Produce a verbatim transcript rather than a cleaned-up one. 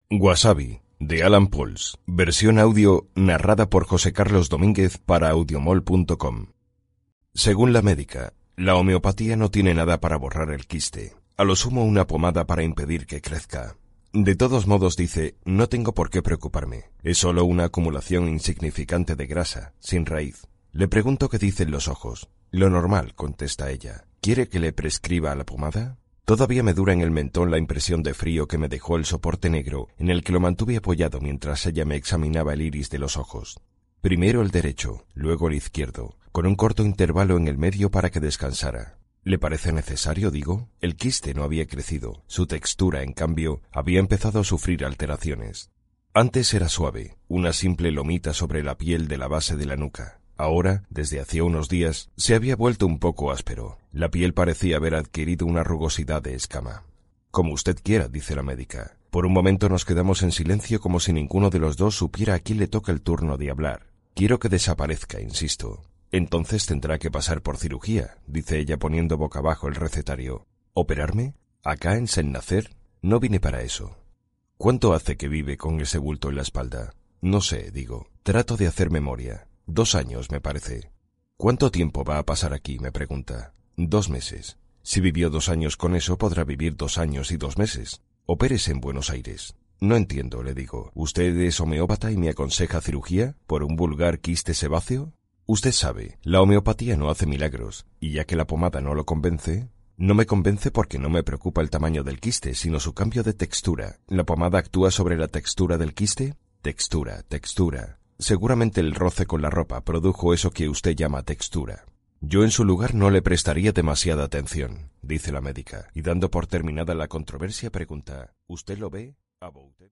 Wasabi, de Alan Pauls, versión audio narrada por José Carlos Domínguez para audiomol punto com. Según la médica, la homeopatía no tiene nada para borrar el quiste, a lo sumo una pomada para impedir que crezca. De todos modos, dice, no tengo por qué preocuparme, es solo una acumulación insignificante de grasa, sin raíz. Le pregunto qué dicen los ojos. Lo normal, contesta ella. ¿Quiere que le prescriba la pomada? Todavía me dura en el mentón la impresión de frío que me dejó el soporte negro en el que lo mantuve apoyado mientras ella me examinaba el iris de los ojos. Primero el derecho, luego el izquierdo, con un corto intervalo en el medio para que descansara. ¿Le parece necesario, digo? El quiste no había crecido, su textura, en cambio, había empezado a sufrir alteraciones. Antes era suave, una simple lomita sobre la piel de la base de la nuca. Ahora, desde hacía unos días, se había vuelto un poco áspero. La piel parecía haber adquirido una rugosidad de escama. Como usted quiera, dice la médica. Por un momento nos quedamos en silencio como si ninguno de los dos supiera a quién le toca el turno de hablar. Quiero que desaparezca, insisto. Entonces tendrá que pasar por cirugía, dice ella poniendo boca abajo el recetario. ¿Operarme? ¿Acá en Saint-Nazaire? No vine para eso. ¿Cuánto hace que vive con ese bulto en la espalda? No sé, digo. Trato de hacer memoria. Dos años, me parece. ¿Cuánto tiempo va a pasar aquí?, me pregunta. Dos meses. Si vivió dos años con eso, podrá vivir dos años y dos meses. Opérese en Buenos Aires. No entiendo, le digo. ¿Usted es homeópata y me aconseja cirugía por un vulgar quiste sebáceo? Usted sabe, la homeopatía no hace milagros, y ya que la pomada no lo convence... No me convence porque no me preocupa el tamaño del quiste, sino su cambio de textura. ¿La pomada actúa sobre la textura del quiste? Textura, textura... Seguramente el roce con la ropa produjo eso que usted llama textura. Yo en su lugar no le prestaría demasiada atención, dice la médica, y dando por terminada la controversia pregunta, ¿usted lo ve, About?